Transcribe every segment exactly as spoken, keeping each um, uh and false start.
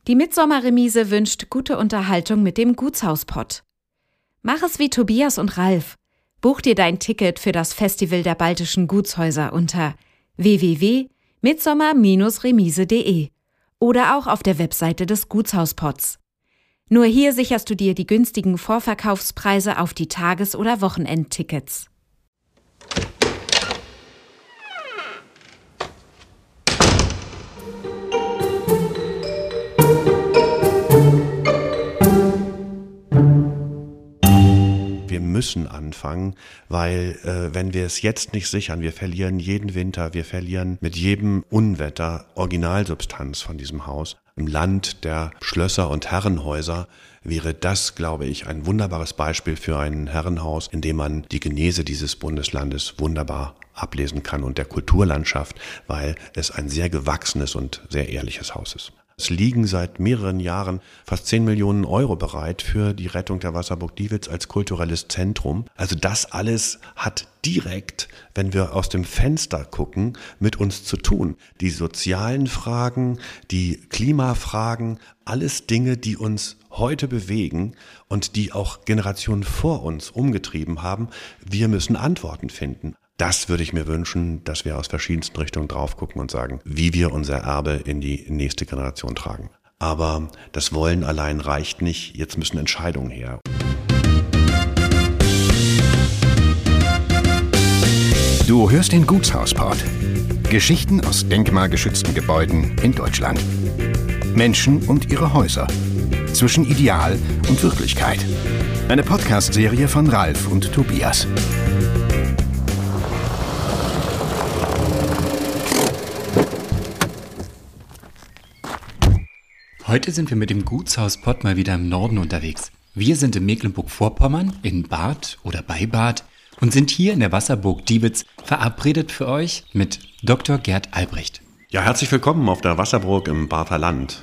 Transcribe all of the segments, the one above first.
Die Mitsommerremise wünscht gute Unterhaltung mit dem Gutshauspott. Mach es wie Tobias und Ralf. Buch dir dein Ticket für das Festival der baltischen Gutshäuser unter w w w punkt mitsommer Bindestrich remise punkt de oder auch auf der Webseite des Gutshauspotts. Nur hier sicherst du dir die günstigen Vorverkaufspreise auf die Tages- oder Wochenendtickets. Wir müssen anfangen, weil äh, wenn wir es jetzt nicht sichern, wir verlieren jeden Winter, wir verlieren mit jedem Unwetter Originalsubstanz von diesem Haus. Im Land der Schlösser und Herrenhäuser wäre das, glaube ich, ein wunderbares Beispiel für ein Herrenhaus, in dem man die Genese dieses Bundeslandes wunderbar ablesen kann und der Kulturlandschaft, weil es ein sehr gewachsenes und sehr ehrliches Haus ist. Es liegen seit mehreren Jahren fast zehn Millionen Euro bereit für die Rettung der Wasserburg Diewitz als kulturelles Zentrum. Also das alles hat direkt, wenn wir aus dem Fenster gucken, mit uns zu tun. Die sozialen Fragen, die Klimafragen, alles Dinge, die uns heute bewegen und die auch Generationen vor uns umgetrieben haben. Wir müssen Antworten finden. Das würde ich mir wünschen, dass wir aus verschiedensten Richtungen drauf gucken und sagen, wie wir unser Erbe in die nächste Generation tragen. Aber das Wollen allein reicht nicht, jetzt müssen Entscheidungen her. Du hörst den Gutshauspott. Geschichten aus denkmalgeschützten Gebäuden in Deutschland. Menschen und ihre Häuser. Zwischen Ideal und Wirklichkeit. Eine Podcast-Serie von Ralf und Tobias. Heute sind wir mit dem Gutshauspott mal wieder im Norden unterwegs. Wir sind in Mecklenburg-Vorpommern, in Bad oder bei Bad und sind hier in der Wasserburg Diewitz verabredet für euch mit Doktor Gerd Albrecht. Ja, herzlich willkommen auf der Wasserburg im Barther Land.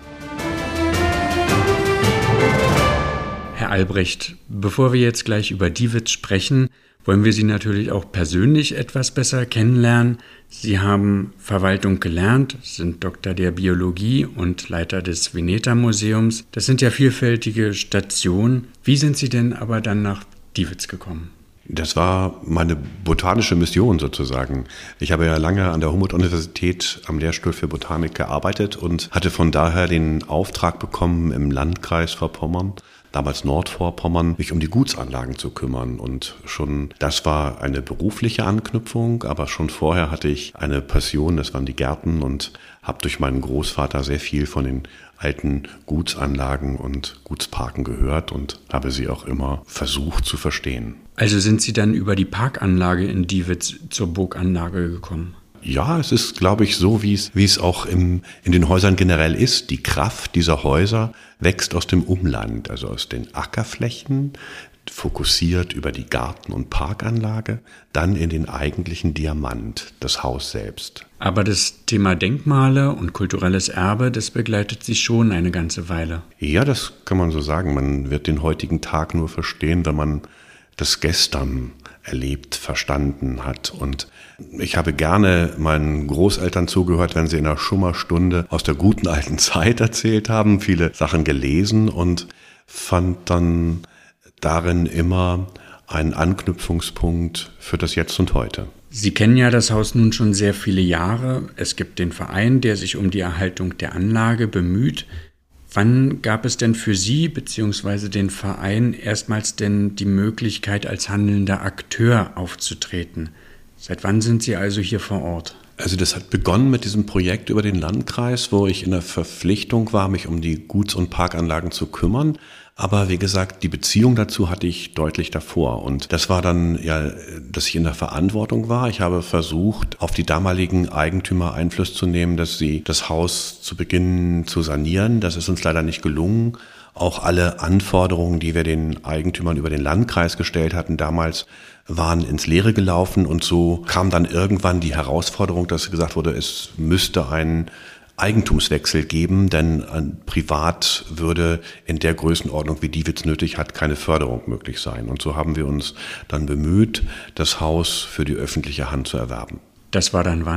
Herr Albrecht, bevor wir jetzt gleich über Diewitz sprechen, wollen wir Sie natürlich auch persönlich etwas besser kennenlernen. Sie haben Verwaltung gelernt, sind Doktor der Biologie und Leiter des Veneta-Museums. Das sind ja vielfältige Stationen. Wie sind Sie denn aber dann nach Diewitz gekommen? Das war meine botanische Mission sozusagen. Ich habe ja lange an der Humboldt-Universität am Lehrstuhl für Botanik gearbeitet und hatte von daher den Auftrag bekommen, im Landkreis Vorpommern, damals Nordvorpommern, mich um die Gutsanlagen zu kümmern. Und schon, das war eine berufliche Anknüpfung, aber schon vorher hatte ich eine Passion, das waren die Gärten, und habe durch meinen Großvater sehr viel von den alten Gutsanlagen und Gutsparken gehört und habe sie auch immer versucht zu verstehen. Also sind Sie dann über die Parkanlage in Diewitz zur Burganlage gekommen? Ja, es ist, glaube ich, so, wie es, wie es auch im, in den Häusern generell ist. Die Kraft dieser Häuser wächst aus dem Umland, also aus den Ackerflächen, fokussiert über die Garten- und Parkanlage, dann in den eigentlichen Diamant, das Haus selbst. Aber das Thema Denkmale und kulturelles Erbe, das begleitet Sie schon eine ganze Weile. Ja, das kann man so sagen. Man wird den heutigen Tag nur verstehen, wenn man das Gestern erlebt, verstanden hat. Und ich habe gerne meinen Großeltern zugehört, wenn sie in einer Schummerstunde aus der guten alten Zeit erzählt haben, viele Sachen gelesen und fand dann darin immer einen Anknüpfungspunkt für das Jetzt und Heute. Sie kennen ja das Haus nun schon sehr viele Jahre. Es gibt den Verein, der sich um die Erhaltung der Anlage bemüht. Wann gab es denn für Sie bzw. den Verein erstmals denn die Möglichkeit, als handelnder Akteur aufzutreten? Seit wann sind Sie also hier vor Ort? Also das hat begonnen mit diesem Projekt über den Landkreis, wo ich in der Verpflichtung war, mich um die Guts- und Parkanlagen zu kümmern. Aber wie gesagt, die Beziehung dazu hatte ich deutlich davor. Und das war dann ja, dass ich in der Verantwortung war. Ich habe versucht, auf die damaligen Eigentümer Einfluss zu nehmen, dass sie das Haus zu Beginn zu sanieren. Das ist uns leider nicht gelungen. Auch alle Anforderungen, die wir den Eigentümern über den Landkreis gestellt hatten damals, waren ins Leere gelaufen. Und so kam dann irgendwann die Herausforderung, dass gesagt wurde, es müsste einen Eigentumswechsel geben, denn privat würde in der Größenordnung, wie Diewitz nötig hat, keine Förderung möglich sein. Und so haben wir uns dann bemüht, das Haus für die öffentliche Hand zu erwerben. Das war dann wann?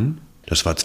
Das war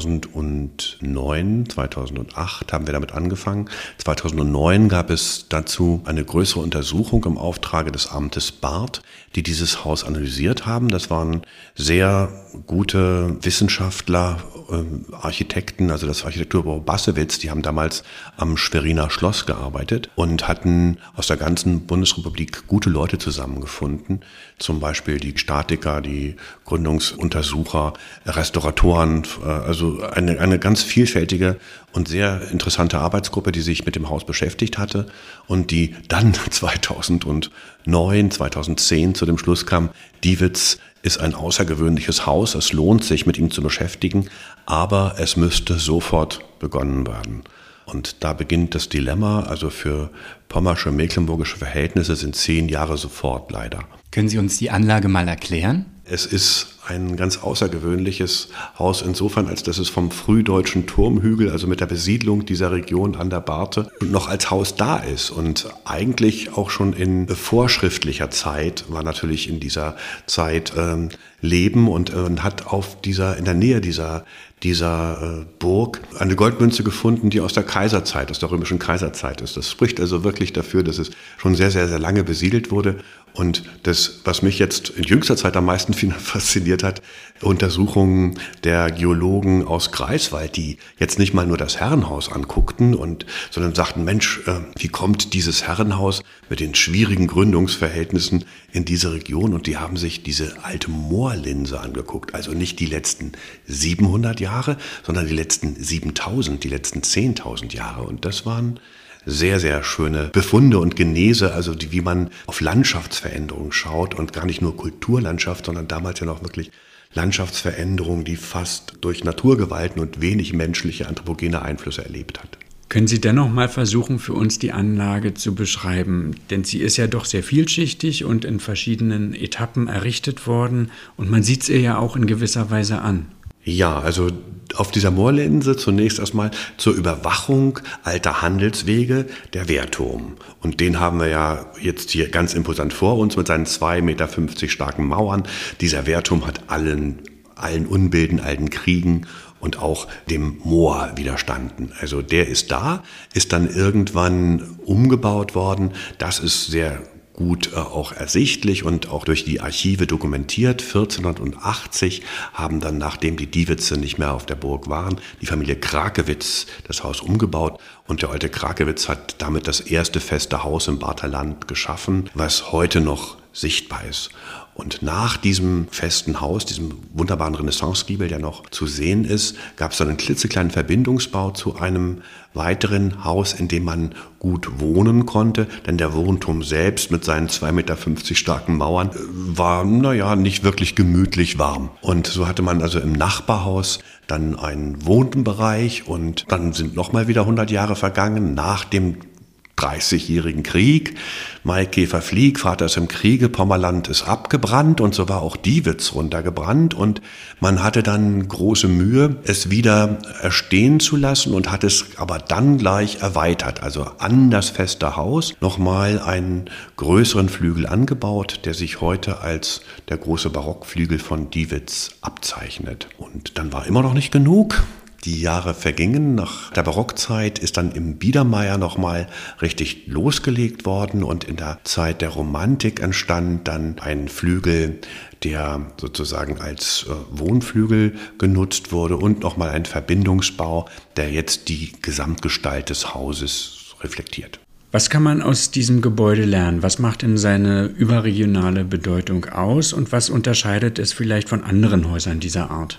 zweitausendneun, zweitausendacht haben wir damit angefangen. zweitausendneun gab es dazu eine größere Untersuchung im Auftrage des Amtes Barth, die dieses Haus analysiert haben. Das waren sehr gute Wissenschaftler, äh, Architekten, also das Architekturbüro Bassewitz, die haben damals am Schweriner Schloss gearbeitet und hatten aus der ganzen Bundesrepublik gute Leute zusammengefunden. Zum Beispiel die Statiker, die Gründungsuntersucher, Restauratoren, äh, also eine, eine ganz vielfältige und sehr interessante Arbeitsgruppe, die sich mit dem Haus beschäftigt hatte und die dann zweitausendneun, zweitausendzehn zu dem Schluss kam, Diewitz ist ein außergewöhnliches Haus, es lohnt sich, mit ihm zu beschäftigen, aber es müsste sofort begonnen werden. Und da beginnt das Dilemma, also für pommersche, mecklenburgische Verhältnisse sind zehn Jahre sofort leider. Können Sie uns die Anlage mal erklären? Es ist ein ganz außergewöhnliches Haus insofern, als dass es vom frühdeutschen Turmhügel, also mit der Besiedlung dieser Region an der Barthe, noch als Haus da ist. Und eigentlich auch schon in vorschriftlicher Zeit war natürlich in dieser Zeit ähm, Leben und äh, hat auf dieser, in der Nähe dieser dieser äh, Burg eine Goldmünze gefunden, die aus der Kaiserzeit, aus der römischen Kaiserzeit ist. Das spricht also wirklich dafür, dass es schon sehr, sehr, sehr lange besiedelt wurde. Und das, was mich jetzt in jüngster Zeit am meisten fasziniert hat, Untersuchungen der Geologen aus Greifswald, die jetzt nicht mal nur das Herrenhaus anguckten, und, sondern sagten, Mensch, äh, wie kommt dieses Herrenhaus mit den schwierigen Gründungsverhältnissen in diese Region? Und die haben sich diese alte Moorlinse angeguckt, also nicht die letzten siebenhundert Jahre, sondern die letzten siebentausend, die letzten zehntausend Jahre. Und das waren sehr, sehr schöne Befunde und Genese, also die, wie man auf Landschaftsveränderungen schaut und gar nicht nur Kulturlandschaft, sondern damals ja noch wirklich Landschaftsveränderungen, die fast durch Naturgewalten und wenig menschliche anthropogene Einflüsse erlebt hat. Können Sie dennoch mal versuchen, für uns die Anlage zu beschreiben? Denn sie ist ja doch sehr vielschichtig und in verschiedenen Etappen errichtet worden und man sieht es ihr ja auch in gewisser Weise an. Ja, also auf dieser Moorlinse zunächst erstmal zur Überwachung alter Handelswege der Wehrturm. Und den haben wir ja jetzt hier ganz imposant vor uns mit seinen zwei Meter fünfzig starken Mauern. Dieser Wehrturm hat allen, allen Unbilden, allen Kriegen und auch dem Moor widerstanden. Also der ist da, ist dann irgendwann umgebaut worden. Das ist sehr gut äh, auch ersichtlich und auch durch die Archive dokumentiert. vierzehnhundertachtzig haben dann, nachdem die Diewitze nicht mehr auf der Burg waren, die Familie Krakewitz das Haus umgebaut und der alte Krakewitz hat damit das erste feste Haus im Barther Land geschaffen, was heute noch sichtbar ist. Und nach diesem festen Haus, diesem wunderbaren Renaissance-Giebel, der noch zu sehen ist, gab es dann einen klitzekleinen Verbindungsbau zu einem weiteren Haus, in dem man gut wohnen konnte. Denn der Wohnturm selbst mit seinen zwei Meter fünfzig starken Mauern war, naja, nicht wirklich gemütlich warm. Und so hatte man also im Nachbarhaus dann einen Wohnbereich und dann sind nochmal wieder hundert Jahre vergangen nach dem dreißigjährigen Krieg. Maikäfer Flieg, Vater ist im Kriege, Pommerland ist abgebrannt und so war auch Diewitz runtergebrannt und man hatte dann große Mühe, es wieder erstehen zu lassen und hat es aber dann gleich erweitert, also an das feste Haus nochmal einen größeren Flügel angebaut, der sich heute als der große Barockflügel von Diewitz abzeichnet. Und dann war immer noch nicht genug. Die Jahre vergingen. Nach der Barockzeit ist dann im Biedermeier nochmal richtig losgelegt worden und in der Zeit der Romantik entstand dann ein Flügel, der sozusagen als äh, Wohnflügel genutzt wurde und nochmal ein Verbindungsbau, der jetzt die Gesamtgestalt des Hauses reflektiert. Was kann man aus diesem Gebäude lernen? Was macht ihm seine überregionale Bedeutung aus und was unterscheidet es vielleicht von anderen Häusern dieser Art?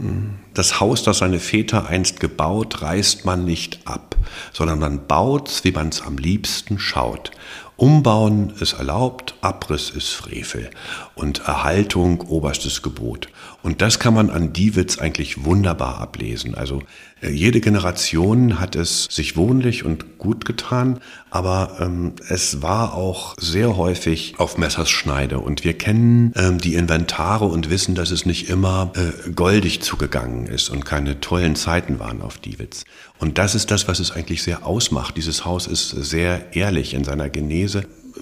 Das Haus, das seine Väter einst gebaut, reißt man nicht ab, sondern man baut's, wie man's am liebsten schaut. Umbauen ist erlaubt, Abriss ist Frevel und Erhaltung oberstes Gebot. Und das kann man an Diewitz eigentlich wunderbar ablesen. Also jede Generation hat es sich wohnlich und gut getan, aber ähm, es war auch sehr häufig auf Messerschneide. Und wir kennen ähm, die Inventare und wissen, dass es nicht immer äh, goldig zugegangen ist und keine tollen Zeiten waren auf Diewitz. Und das ist das, was es eigentlich sehr ausmacht. Dieses Haus ist sehr ehrlich in seiner Genese.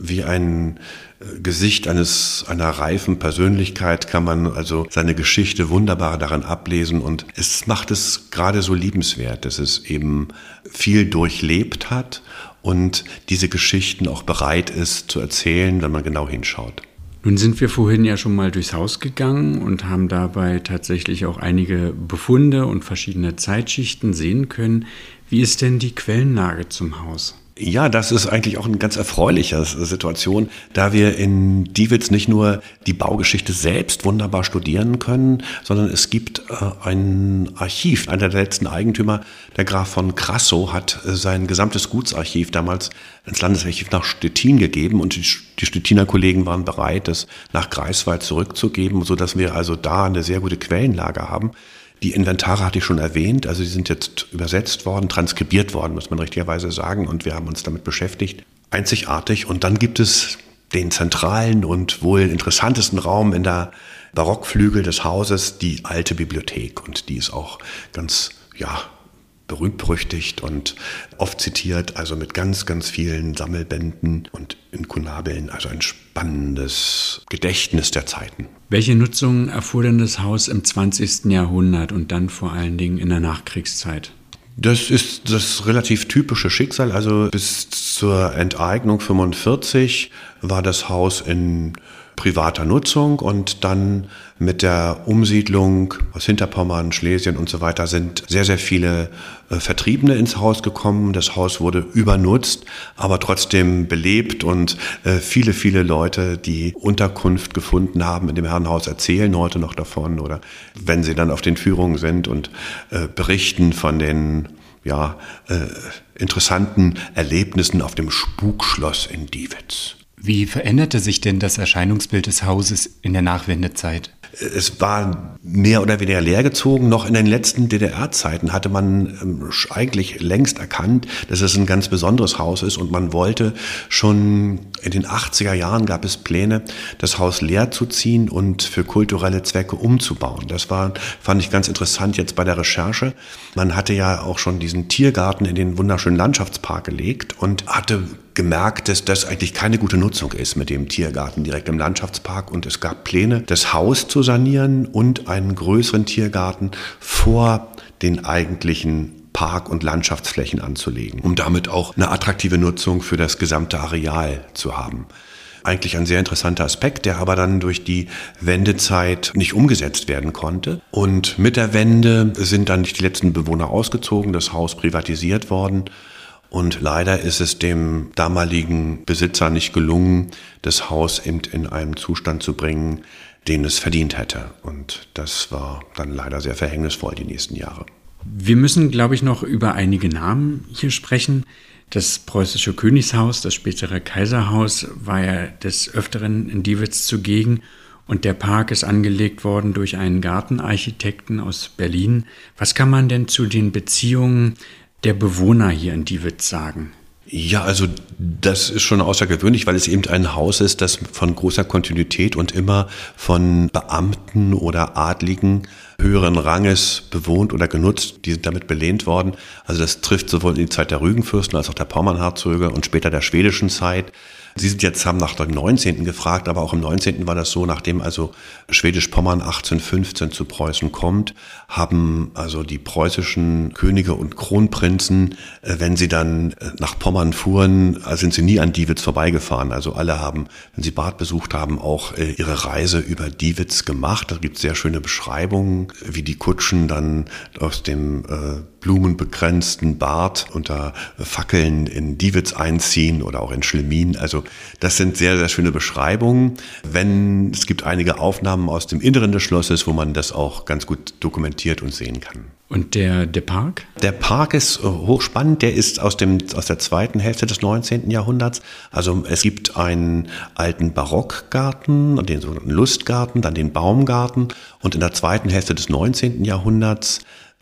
wie ein Gesicht eines, einer reifen Persönlichkeit kann man also seine Geschichte wunderbar daran ablesen und es macht es gerade so liebenswert, dass es eben viel durchlebt hat und diese Geschichten auch bereit ist zu erzählen, wenn man genau hinschaut. Nun sind wir vorhin ja schon mal durchs Haus gegangen und haben dabei tatsächlich auch einige Befunde und verschiedene Zeitschichten sehen können. Wie ist denn die Quellenlage zum Haus? Ja, das ist eigentlich auch eine ganz erfreuliche Situation, da wir in Diewitz nicht nur die Baugeschichte selbst wunderbar studieren können, sondern es gibt äh, ein Archiv. Einer der letzten Eigentümer, der Graf von Krassow, hat äh, sein gesamtes Gutsarchiv damals ins Landesarchiv nach Stettin gegeben und die, die Stettiner Kollegen waren bereit, das nach Greifswald zurückzugeben, sodass wir also da eine sehr gute Quellenlage haben. Die Inventare hatte ich schon erwähnt, also die sind jetzt übersetzt worden, transkribiert worden, muss man richtigerweise sagen, und wir haben uns damit beschäftigt. Einzigartig. Und dann gibt es den zentralen und wohl interessantesten Raum in der Barockflügel des Hauses, die alte Bibliothek. Und die ist auch ganz, ja, berühmt-berüchtigt und oft zitiert, also mit ganz, ganz vielen Sammelbänden und Inkunabeln, also ein spannendes Gedächtnis der Zeiten. Welche Nutzung erfuhr denn das Haus im zwanzigsten Jahrhundert und dann vor allen Dingen in der Nachkriegszeit? Das ist das relativ typische Schicksal. Also bis zur Enteignung fünfundvierzig war das Haus in privater Nutzung und dann mit der Umsiedlung aus Hinterpommern, Schlesien und so weiter sind sehr, sehr viele äh, Vertriebene ins Haus gekommen. Das Haus wurde übernutzt, aber trotzdem belebt und äh, viele, viele Leute, die Unterkunft gefunden haben in dem Herrenhaus, erzählen heute noch davon oder wenn sie dann auf den Führungen sind und äh, berichten von den ja, äh, interessanten Erlebnissen auf dem Spukschloss in Diewitz. Wie veränderte sich denn das Erscheinungsbild des Hauses in der Nachwendezeit? Es war mehr oder weniger leergezogen. Noch in den letzten D D R-Zeiten hatte man eigentlich längst erkannt, dass es ein ganz besonderes Haus ist und man wollte schon in den achtziger Jahren gab es Pläne, das Haus leer zu ziehen und für kulturelle Zwecke umzubauen. Das war, fand ich ganz interessant jetzt bei der Recherche. Man hatte ja auch schon diesen Tiergarten in den wunderschönen Landschaftspark gelegt und hatte gemerkt, dass das eigentlich keine gute Nutzung ist mit dem Tiergarten direkt im Landschaftspark und es gab Pläne, das Haus zu sanieren und einen größeren Tiergarten vor den eigentlichen Park- und Landschaftsflächen anzulegen, um damit auch eine attraktive Nutzung für das gesamte Areal zu haben. Eigentlich ein sehr interessanter Aspekt, der aber dann durch die Wendezeit nicht umgesetzt werden konnte. Und mit der Wende sind dann die letzten Bewohner ausgezogen, das Haus privatisiert worden. Und leider ist es dem damaligen Besitzer nicht gelungen, das Haus eben in einen Zustand zu bringen, den es verdient hätte. Und das war dann leider sehr verhängnisvoll die nächsten Jahre. Wir müssen, glaube ich, noch über einige Namen hier sprechen. Das preußische Königshaus, das spätere Kaiserhaus, war ja des Öfteren in Diewitz zugegen. Und der Park ist angelegt worden durch einen Gartenarchitekten aus Berlin. Was kann man denn zu den Beziehungen der Bewohner hier in Diewitz sagen? Ja, also das ist schon außergewöhnlich, weil es eben ein Haus ist, das von großer Kontinuität und immer von Beamten oder Adligen höheren Ranges bewohnt oder genutzt. Die sind damit belehnt worden. Also das trifft sowohl in die Zeit der Rügenfürsten als auch der Pommernherzöge und später der schwedischen Zeit. Sie sind jetzt, haben nach dem neunzehnten gefragt, aber auch im neunzehnten war das so, nachdem also Schwedisch-Pommern achtzehnhundertfünfzehn zu Preußen kommt, haben also die preußischen Könige und Kronprinzen, wenn sie dann nach Pommern fuhren, sind sie nie an Diewitz vorbeigefahren. Also alle haben, wenn sie Bad besucht haben, auch ihre Reise über Diewitz gemacht. Da gibt es sehr schöne Beschreibungen, wie die Kutschen dann aus dem äh, blumenbegrenzten Bad unter Fackeln in Diewitz einziehen oder auch in Schlemmin. Also das sind sehr, sehr schöne Beschreibungen. Wenn, es gibt einige Aufnahmen aus dem Inneren des Schlosses, wo man das auch ganz gut dokumentiert und sehen kann. Und der, der Park? Der Park ist hochspannend. Der ist aus, dem, aus der zweiten Hälfte des neunzehnten Jahrhunderts. Also es gibt einen alten Barockgarten, den sogenannten Lustgarten, dann den Baumgarten. Und in der zweiten Hälfte des neunzehnten Jahrhunderts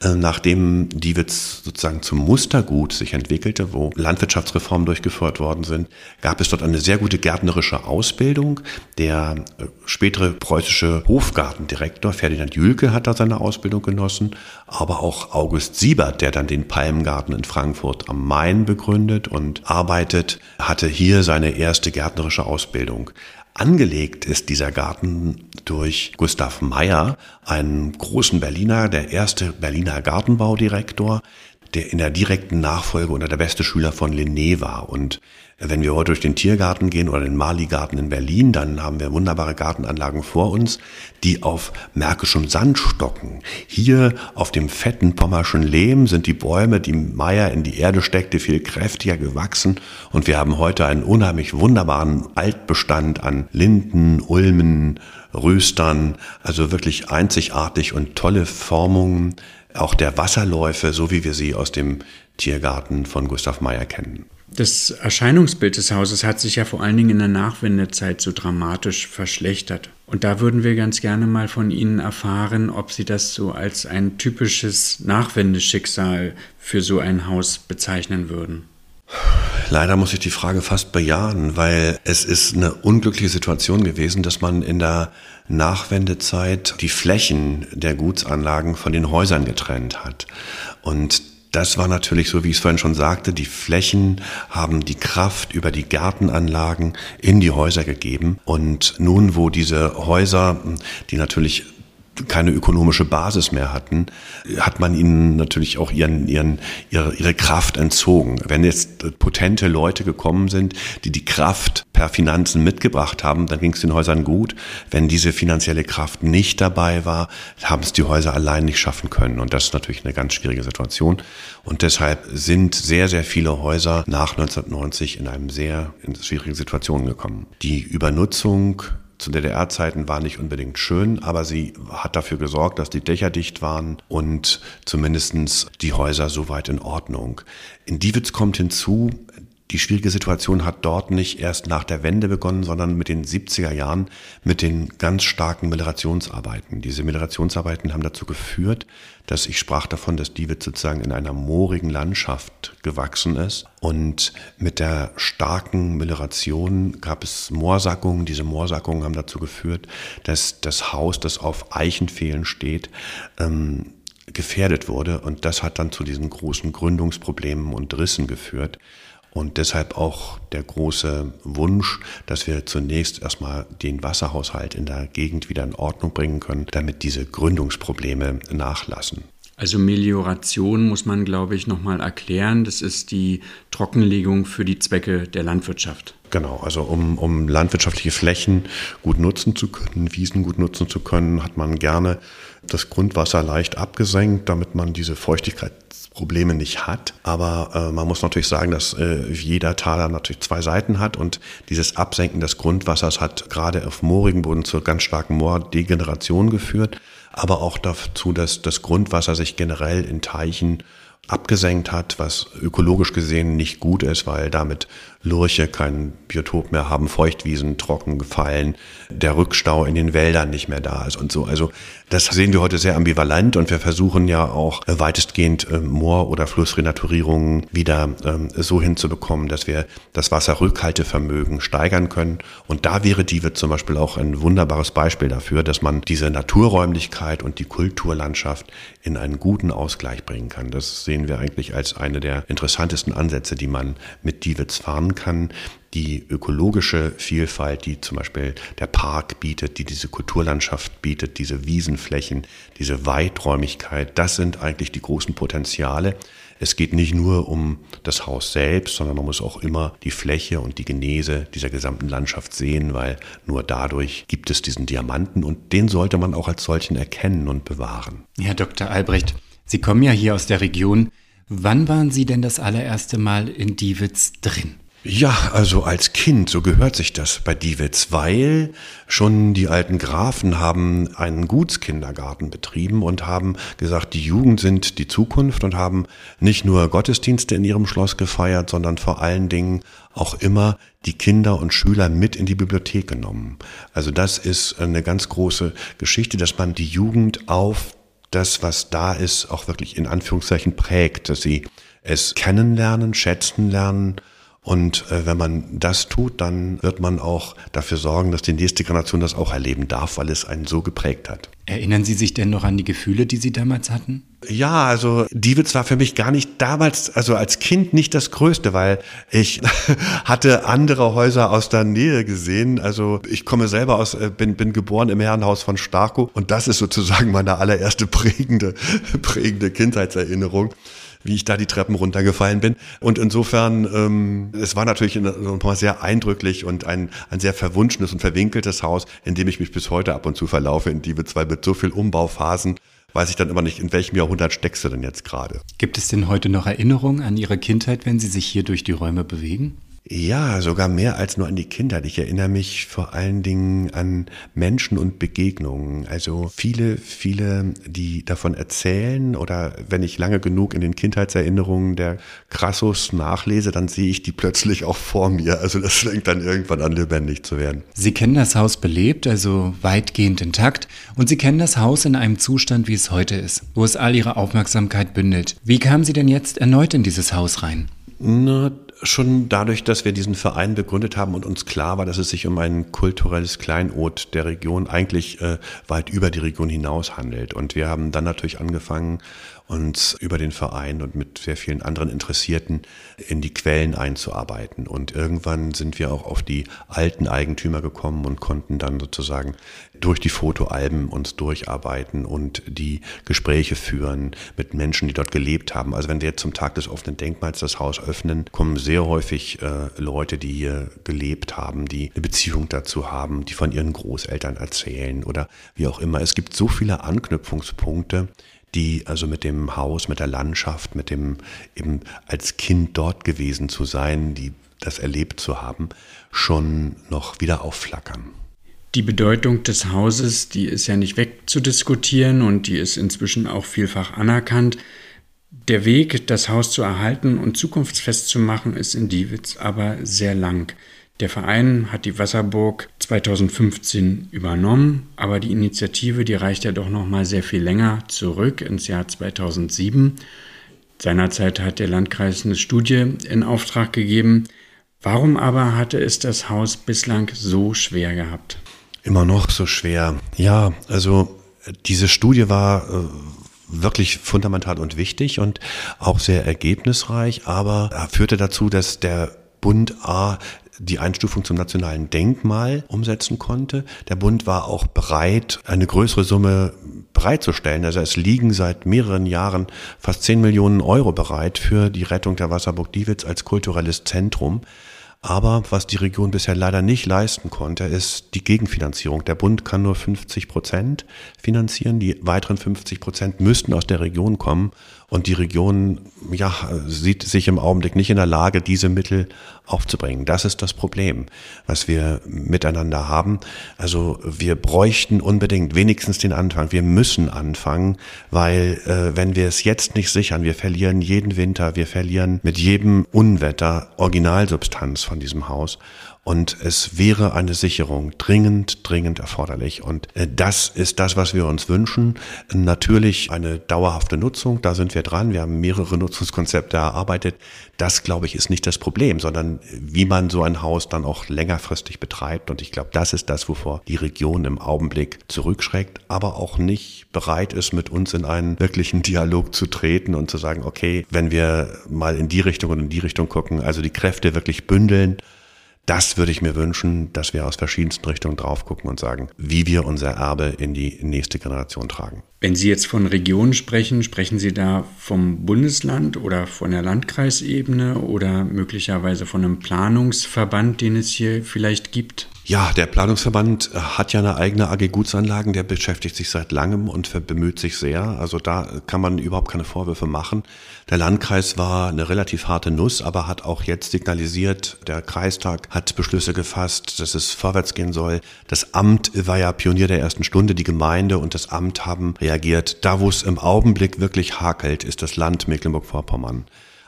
Nachdem Diewitz sozusagen zum Mustergut sich entwickelte, wo Landwirtschaftsreformen durchgeführt worden sind, gab es dort eine sehr gute gärtnerische Ausbildung. Der spätere preußische Hofgartendirektor Ferdinand Jühlke hat da seine Ausbildung genossen, aber auch August Siebert, der dann den Palmgarten in Frankfurt am Main begründet und arbeitet, hatte hier seine erste gärtnerische Ausbildung. Angelegt ist dieser Garten durch Gustav Meyer, einen großen Berliner, der erste Berliner Gartenbaudirektor, der in der direkten Nachfolge unter der beste Schüler von Linné war. Und wenn wir heute durch den Tiergarten gehen oder den Marli-Garten in Berlin, dann haben wir wunderbare Gartenanlagen vor uns, die auf märkischem Sand stocken. Hier auf dem fetten pommerschen Lehm sind die Bäume, die Meyer in die Erde steckte, viel kräftiger gewachsen. Und wir haben heute einen unheimlich wunderbaren Altbestand an Linden, Ulmen, Röstern, also wirklich einzigartig und tolle Formungen. Auch der Wasserläufe, so wie wir sie aus dem Tiergarten von Gustav Meyer kennen. Das Erscheinungsbild des Hauses hat sich ja vor allen Dingen in der Nachwendezeit so dramatisch verschlechtert. Und da würden wir ganz gerne mal von Ihnen erfahren, ob Sie das so als ein typisches Nachwendeschicksal für so ein Haus bezeichnen würden. Leider muss ich die Frage fast bejahen, weil es ist eine unglückliche Situation gewesen, dass man in der Nachwendezeit die Flächen der Gutsanlagen von den Häusern getrennt hat. Und das war natürlich so, wie ich es vorhin schon sagte, die Flächen haben die Kraft über die Gartenanlagen in die Häuser gegeben. Und nun, wo diese Häuser, die natürlich keine ökonomische Basis mehr hatten, hat man ihnen natürlich auch ihren, ihren, ihre, ihre Kraft entzogen. Wenn jetzt potente Leute gekommen sind, die die Kraft per Finanzen mitgebracht haben, dann ging es den Häusern gut. Wenn diese finanzielle Kraft nicht dabei war, haben es die Häuser allein nicht schaffen können. Und das ist natürlich eine ganz schwierige Situation. Und deshalb sind sehr, sehr viele Häuser nach neunzehnhundertneunzig in einem sehr in schwierigen Situation gekommen. Die Übernutzung zu D D R-Zeiten war nicht unbedingt schön, aber sie hat dafür gesorgt, dass die Dächer dicht waren und zumindest die Häuser soweit in Ordnung. In Diewitz kommt hinzu, die schwierige Situation hat dort nicht erst nach der Wende begonnen, sondern mit den siebziger Jahren mit den ganz starken Meliorationsarbeiten. Diese Meliorationsarbeiten haben dazu geführt, dass ich sprach davon, dass Diewitz sozusagen in einer moorigen Landschaft gewachsen ist. Und mit der starken Melioration gab es Moorsackungen. Diese Moorsackungen haben dazu geführt, dass das Haus, das auf Eichenpfählen steht, ähm, gefährdet wurde. Und das hat dann zu diesen großen Gründungsproblemen und Rissen geführt. Und deshalb auch der große Wunsch, dass wir zunächst erstmal den Wasserhaushalt in der Gegend wieder in Ordnung bringen können, damit diese Gründungsprobleme nachlassen. Also Melioration muss man, glaube ich, nochmal erklären. Das ist die Trockenlegung für die Zwecke der Landwirtschaft. Genau, also um, um landwirtschaftliche Flächen gut nutzen zu können, Wiesen gut nutzen zu können, hat man gerne das Grundwasser leicht abgesenkt, damit man diese Feuchtigkeitsprobleme nicht hat. Aber äh, man muss natürlich sagen, dass äh, jeder Taler natürlich zwei Seiten hat und dieses Absenken des Grundwassers hat gerade auf moorigen Boden zur ganz starken Moordegeneration geführt, aber auch dazu, dass das Grundwasser sich generell in Teichen abgesenkt hat, was ökologisch gesehen nicht gut ist, weil damit Lurche kein Biotop mehr haben, Feuchtwiesen trocken gefallen, der Rückstau in den Wäldern nicht mehr da ist und so. Also das sehen wir heute sehr ambivalent und wir versuchen ja auch weitestgehend Moor- oder Flussrenaturierungen wieder so hinzubekommen, dass wir das Wasserrückhaltevermögen steigern können. Und da wäre Diewitz zum Beispiel auch ein wunderbares Beispiel dafür, dass man diese Naturräumlichkeit und die Kulturlandschaft in einen guten Ausgleich bringen kann. Das sehen wir eigentlich als eine der interessantesten Ansätze, die man mit Diewitz fahren kann. Die ökologische Vielfalt, die zum Beispiel der Park bietet, die diese Kulturlandschaft bietet, diese Wiesenflächen, diese Weiträumigkeit, das sind eigentlich die großen Potenziale. Es geht nicht nur um das Haus selbst, sondern man muss auch immer die Fläche und die Genese dieser gesamten Landschaft sehen, weil nur dadurch gibt es diesen Diamanten und den sollte man auch als solchen erkennen und bewahren. Herr Doktor Albrecht, Sie kommen ja hier aus der Region. Wann waren Sie denn das allererste Mal in Diewitz drin? Ja, also als Kind, so gehört sich das bei Diewitz, weil schon die alten Grafen haben einen Gutskindergarten betrieben und haben gesagt, die Jugend sind die Zukunft und haben nicht nur Gottesdienste in ihrem Schloss gefeiert, sondern vor allen Dingen auch immer die Kinder und Schüler mit in die Bibliothek genommen. Also das ist eine ganz große Geschichte, dass man die Jugend auf das, was da ist, auch wirklich in Anführungszeichen prägt, dass sie es kennenlernen, schätzen lernen. Und äh, wenn man das tut, dann wird man auch dafür sorgen, dass die nächste Generation das auch erleben darf, weil es einen so geprägt hat. Erinnern Sie sich denn noch an die Gefühle, die Sie damals hatten? Ja, also Diewitz war für mich gar nicht damals, also als Kind nicht das Größte, weil ich hatte andere Häuser aus der Nähe gesehen. Also ich komme selber aus, bin, bin geboren im Herrenhaus von Starkow und das ist sozusagen meine allererste prägende, prägende Kindheitserinnerung, wie ich da die Treppen runtergefallen bin. Und insofern, ähm, es war natürlich nochmal sehr eindrücklich und ein, ein sehr verwunschenes und verwinkeltes Haus, in dem ich mich bis heute ab und zu verlaufe in Diewitz, weil mit so viel Umbauphasen weiß ich dann immer nicht, in welchem Jahrhundert steckst du denn jetzt gerade. Gibt es denn heute noch Erinnerungen an Ihre Kindheit, wenn Sie sich hier durch die Räume bewegen? Ja, sogar mehr als nur an die Kindheit. Ich erinnere mich vor allen Dingen an Menschen und Begegnungen. Also viele, viele, die davon erzählen oder wenn ich lange genug in den Kindheitserinnerungen der Crassus nachlese, dann sehe ich die plötzlich auch vor mir. Also das fängt dann irgendwann an, lebendig zu werden. Sie kennen das Haus belebt, also weitgehend intakt. Und Sie kennen das Haus in einem Zustand, wie es heute ist, wo es all Ihre Aufmerksamkeit bündelt. Wie kamen Sie denn jetzt erneut in dieses Haus rein? Na, schon dadurch, dass wir diesen Verein begründet haben und uns klar war, dass es sich um ein kulturelles Kleinod der Region eigentlich äh, weit über die Region hinaus handelt. Und wir haben dann natürlich angefangen, uns über den Verein und mit sehr vielen anderen Interessierten in die Quellen einzuarbeiten. Und irgendwann sind wir auch auf die alten Eigentümer gekommen und konnten dann sozusagen durch die Fotoalben uns durcharbeiten und die Gespräche führen mit Menschen, die dort gelebt haben. Also wenn wir jetzt zum Tag des offenen Denkmals das Haus öffnen, kommen sehr häufig äh, Leute, die hier gelebt haben, die eine Beziehung dazu haben, die von ihren Großeltern erzählen oder wie auch immer. Es gibt so viele Anknüpfungspunkte, die also mit dem Haus, mit der Landschaft, mit dem eben als Kind dort gewesen zu sein, die das erlebt zu haben, schon noch wieder aufflackern. Die Bedeutung des Hauses, die ist ja nicht wegzudiskutieren und die ist inzwischen auch vielfach anerkannt. Der Weg, das Haus zu erhalten und zukunftsfest zu machen, ist in Diewitz aber sehr lang. Der Verein hat die Wasserburg zweitausendfünfzehn übernommen, aber die Initiative, die reicht ja doch noch mal sehr viel länger zurück ins Jahr zweitausendsieben. Seinerzeit hat der Landkreis eine Studie in Auftrag gegeben. Warum aber hatte es das Haus bislang so schwer gehabt? Immer noch so schwer. Ja, also diese Studie war äh, wirklich fundamental und wichtig und auch sehr ergebnisreich, aber führte dazu, dass der Bund A die Einstufung zum nationalen Denkmal umsetzen konnte. Der Bund war auch bereit, eine größere Summe bereitzustellen. Also es liegen seit mehreren Jahren fast zehn Millionen Euro bereit für die Rettung der Wasserburg Diewitz als kulturelles Zentrum. Aber was die Region bisher leider nicht leisten konnte, ist die Gegenfinanzierung. Der Bund kann nur fünfzig Prozent finanzieren. Die weiteren fünfzig Prozent müssten aus der Region kommen. Und die Region ja, sieht sich im Augenblick nicht in der Lage, diese Mittel aufzubringen. Das ist das Problem, was wir miteinander haben. Also wir bräuchten unbedingt wenigstens den Anfang. Wir müssen anfangen, weil äh, wenn wir es jetzt nicht sichern, wir verlieren jeden Winter, wir verlieren mit jedem Unwetter Originalsubstanz von diesem Haus. Und es wäre eine Sicherung dringend, dringend erforderlich. Und das ist das, was wir uns wünschen. Natürlich eine dauerhafte Nutzung, da sind wir dran. Wir haben mehrere Nutzungskonzepte erarbeitet. Das, glaube ich, ist nicht das Problem, sondern wie man so ein Haus dann auch längerfristig betreibt. Und ich glaube, das ist das, wovor die Region im Augenblick zurückschreckt, aber auch nicht bereit ist, mit uns in einen wirklichen Dialog zu treten und zu sagen, okay, wenn wir mal in die Richtung und in die Richtung gucken, also die Kräfte wirklich bündeln. Das würde ich mir wünschen, dass wir aus verschiedensten Richtungen drauf gucken und sagen, wie wir unser Erbe in die nächste Generation tragen. Wenn Sie jetzt von Region sprechen, sprechen Sie da vom Bundesland oder von der Landkreisebene oder möglicherweise von einem Planungsverband, den es hier vielleicht gibt? Ja, der Planungsverband hat ja eine eigene A G Gutsanlagen, der beschäftigt sich seit langem und bemüht sich sehr. Also da kann man überhaupt keine Vorwürfe machen. Der Landkreis war eine relativ harte Nuss, aber hat auch jetzt signalisiert, der Kreistag hat Beschlüsse gefasst, dass es vorwärts gehen soll. Das Amt war ja Pionier der ersten Stunde, die Gemeinde und das Amt haben reagiert. Da, wo es im Augenblick wirklich hakelt, ist das Land Mecklenburg-Vorpommern.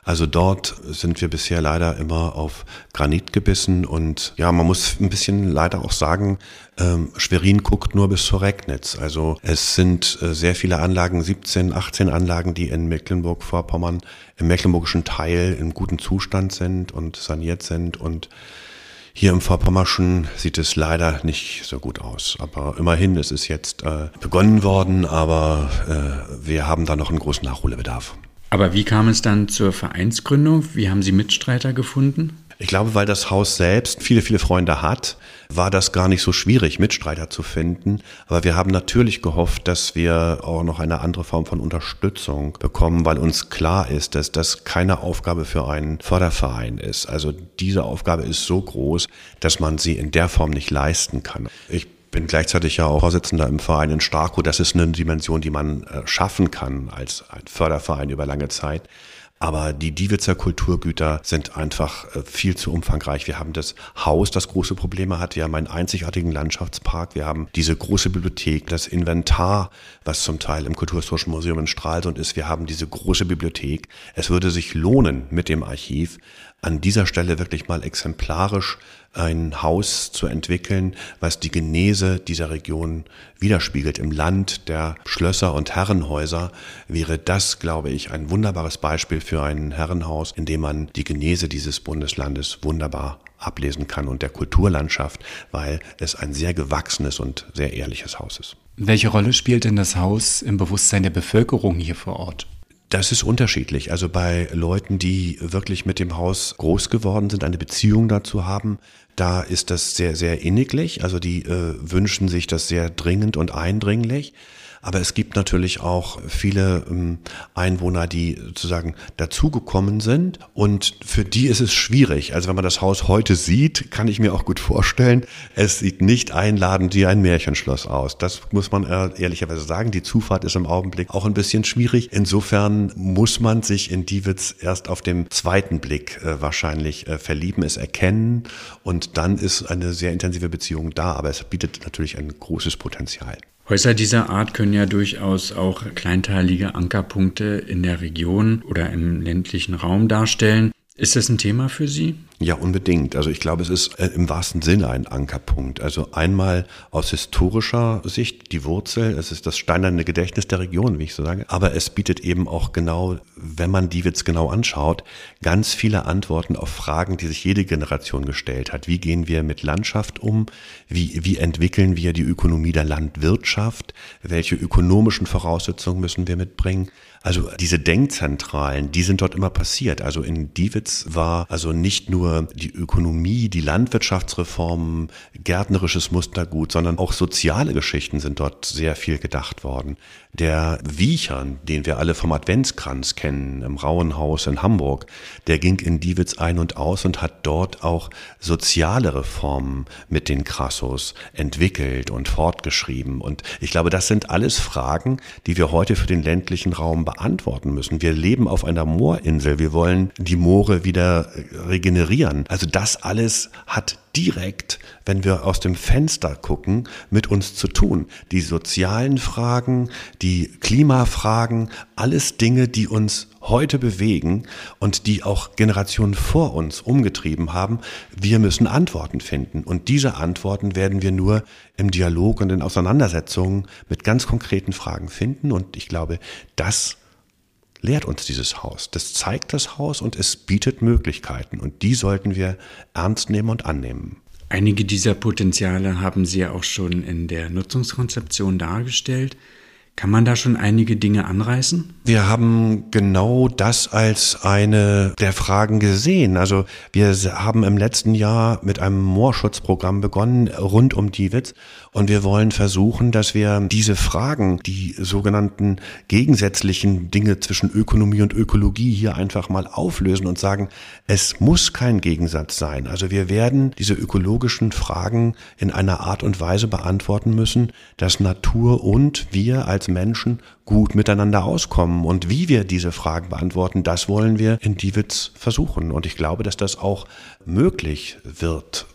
Also dort sind wir bisher leider immer auf Granit gebissen und ja, man muss ein bisschen leider auch sagen, ähm, Schwerin guckt nur bis zur Regnitz. Also es sind äh, sehr viele Anlagen, siebzehn, achtzehn Anlagen, die in Mecklenburg-Vorpommern im mecklenburgischen Teil in gutem Zustand sind und saniert sind und hier im Vorpommerschen sieht es leider nicht so gut aus. Aber immerhin ist es jetzt äh, begonnen worden, aber äh, wir haben da noch einen großen Nachholbedarf. Aber wie kam es dann zur Vereinsgründung? Wie haben Sie Mitstreiter gefunden? Ich glaube, weil das Haus selbst viele, viele Freunde hat, war das gar nicht so schwierig, Mitstreiter zu finden. Aber wir haben natürlich gehofft, dass wir auch noch eine andere Form von Unterstützung bekommen, weil uns klar ist, dass das keine Aufgabe für einen Förderverein ist. Also diese Aufgabe ist so groß, dass man sie in der Form nicht leisten kann. Ich bin gleichzeitig ja auch Vorsitzender im Verein in Starkow. Das ist eine Dimension, die man schaffen kann als ein Förderverein über lange Zeit. Aber die Diewitzer Kulturgüter sind einfach viel zu umfangreich. Wir haben das Haus, das große Probleme hat. Wir haben einen einzigartigen Landschaftspark. Wir haben diese große Bibliothek, das Inventar, was zum Teil im Kulturhistorischen Museum in Stralsund ist. Wir haben diese große Bibliothek. Es würde sich lohnen, mit dem Archiv an dieser Stelle wirklich mal exemplarisch ein Haus zu entwickeln, was die Genese dieser Region widerspiegelt. Im Land der Schlösser und Herrenhäuser wäre das, glaube ich, ein wunderbares Beispiel für ein Herrenhaus, in dem man die Genese dieses Bundeslandes wunderbar ablesen kann und der Kulturlandschaft, weil es ein sehr gewachsenes und sehr ehrliches Haus ist. Welche Rolle spielt denn das Haus im Bewusstsein der Bevölkerung hier vor Ort? Das ist unterschiedlich. Also bei Leuten, die wirklich mit dem Haus groß geworden sind, eine Beziehung dazu haben, da ist das sehr, sehr inniglich. Also die äh, wünschen sich das sehr dringend und eindringlich. Aber es gibt natürlich auch viele ähm, Einwohner, die sozusagen dazugekommen sind und für die ist es schwierig. Also wenn man das Haus heute sieht, kann ich mir auch gut vorstellen, es sieht nicht einladend wie ein Märchenschloss aus. Das muss man äh, ehrlicherweise sagen. Die Zufahrt ist im Augenblick auch ein bisschen schwierig. Insofern muss man sich in Diewitz erst auf dem zweiten Blick äh, wahrscheinlich äh, verlieben, es erkennen und dann ist eine sehr intensive Beziehung da. Aber es bietet natürlich ein großes Potenzial. Häuser dieser Art können ja durchaus auch kleinteilige Ankerpunkte in der Region oder im ländlichen Raum darstellen. Ist das ein Thema für Sie? Ja, unbedingt. Also ich glaube, es ist im wahrsten Sinne ein Ankerpunkt. Also einmal aus historischer Sicht die Wurzel, es ist das steinerne Gedächtnis der Region, wie ich so sage. Aber es bietet eben auch genau, wenn man Diewitz genau anschaut, ganz viele Antworten auf Fragen, die sich jede Generation gestellt hat. Wie gehen wir mit Landschaft um? Wie, wie entwickeln wir die Ökonomie der Landwirtschaft? Welche ökonomischen Voraussetzungen müssen wir mitbringen? Also diese Denkzentralen, die sind dort immer passiert. Also in Diewitz war also nicht nur die Ökonomie, die Landwirtschaftsreformen, gärtnerisches Mustergut, sondern auch soziale Geschichten sind dort sehr viel gedacht worden. Der Wiechern, den wir alle vom Adventskranz kennen, im Rauenhaus in Hamburg, der ging in Diewitz ein und aus und hat dort auch soziale Reformen mit den Crassus entwickelt und fortgeschrieben. Und ich glaube, das sind alles Fragen, die wir heute für den ländlichen Raum beantworten müssen. Wir leben auf einer Moorinsel. Wir wollen die Moore wieder regenerieren. Also das alles hat direkt, wenn wir aus dem Fenster gucken, mit uns zu tun. Die sozialen Fragen, die Klimafragen, alles Dinge, die uns heute bewegen und die auch Generationen vor uns umgetrieben haben. Wir müssen Antworten finden. Und diese Antworten werden wir nur im Dialog und in Auseinandersetzungen mit ganz konkreten Fragen finden. Und ich glaube, das lehrt uns dieses Haus. Das zeigt das Haus und es bietet Möglichkeiten. Und die sollten wir ernst nehmen und annehmen. Einige dieser Potenziale haben Sie ja auch schon in der Nutzungskonzeption dargestellt. Kann man da schon einige Dinge anreißen? Wir haben genau das als eine der Fragen gesehen. Also wir haben im letzten Jahr mit einem Moorschutzprogramm begonnen rund um Diewitz und wir wollen versuchen, dass wir diese Fragen, die sogenannten gegensätzlichen Dinge zwischen Ökonomie und Ökologie hier einfach mal auflösen und sagen, es muss kein Gegensatz sein. Also wir werden diese ökologischen Fragen in einer Art und Weise beantworten müssen, dass Natur und wir als Menschen gut miteinander auskommen. Und wie wir diese Fragen beantworten, das wollen wir in Diewitz versuchen. Und ich glaube, dass das auch möglich wird